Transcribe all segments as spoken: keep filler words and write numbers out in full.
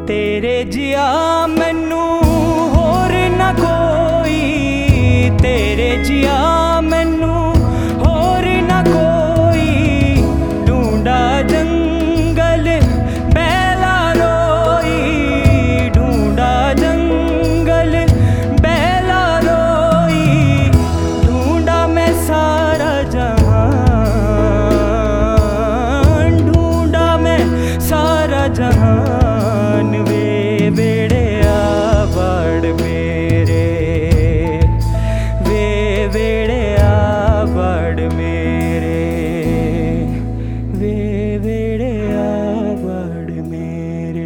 तेरे जिया मैनू होर ना कोई, तेरे जिया मैनू होर ना कोई। ढूंढा जंगल बैला रोई, ढूंढा जंगल बैला रोई। ढूंढा मैं सारा जहान, ढूंढा मैं सारा जहान। वे बेड़े आवाड़ मेरे, वे बेड़े आवाड़ मेरे, वे बेड़े आवाड़ मेरे।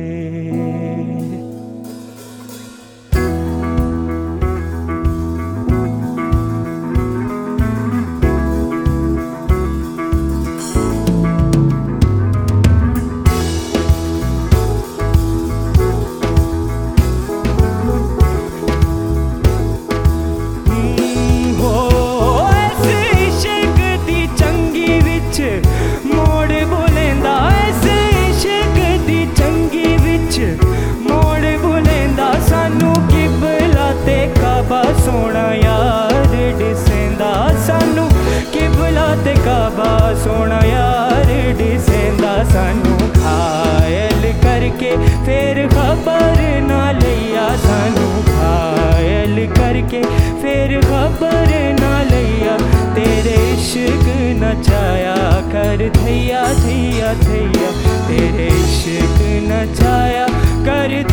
मोड़ बुलेंदा ऐसे इश्क दी चंगी विच, मोड़ बुलेंदा सानू किबला ते काबा सोना यार डिसेंदा। सानू किबला ते काबा सोना यार डिसेंदा। सानू घायल करके फिर खबर ना लिया, सानू घायल करके फिर खबर ना लिया। तेरे इश्क नचाया कर थैया थैया थैया, तेरे इश्क नचाया कर